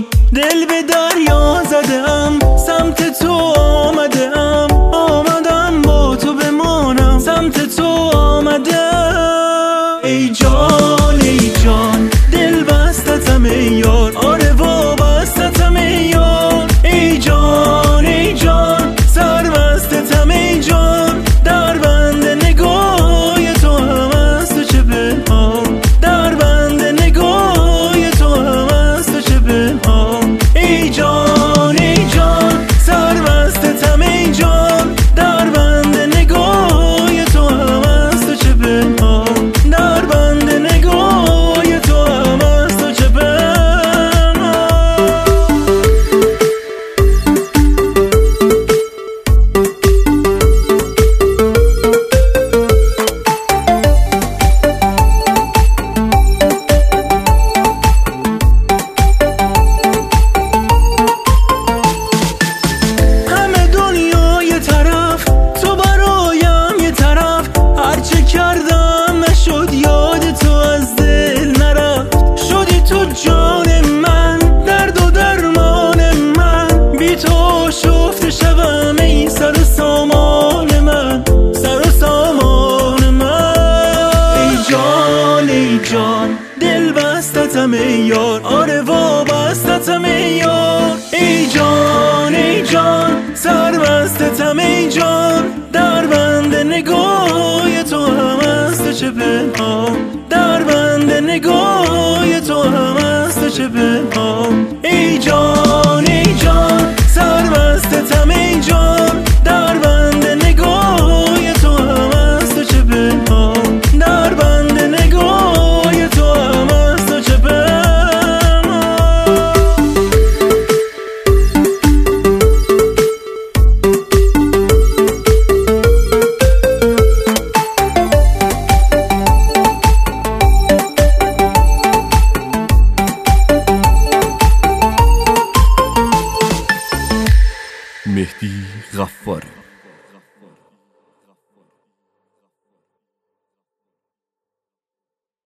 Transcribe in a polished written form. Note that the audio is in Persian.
باشی. دل به دریا زدم، سمت تو آمدم، آمدم با تو بمانم، سمت تو آمدم. ای جان ای جان دل بستتم ای یار، آره وابستتم ای یار. ای جان ای جان سرمستتم ای جان، در بند نگاه تو هم است و چه پنهان، در بند نگاه تو هم است و چه پنهان. ای جان ای جان سرمستتم ای جان، در بند نگاه تو هم است و چه پنهان، در بند نگاه تو هم است و چه پنهان. همه دنیا یه طرف، تو برایم یه طرف، هرچه کردم نشد یاد تو از دل نرفت. شدی تو جان من، درد و درمان من، بی تو شفته شوم ای سر و سامان من، سر و سامان من. ای جان ای جان دل بستتم ای یار، آره وابستتم ای یار. ای جان ای جان سرمستتم ای جان، در بند نگاه تو هم است و چه پنهان، در بند نگاه تو هم است و چه پنهان. ای جان ای جان سرمستتم ای جان، در بند نگاه تو هم است و چه پنهان، در بند نگاه تو هم است و چه پنهان. مهدی غفار.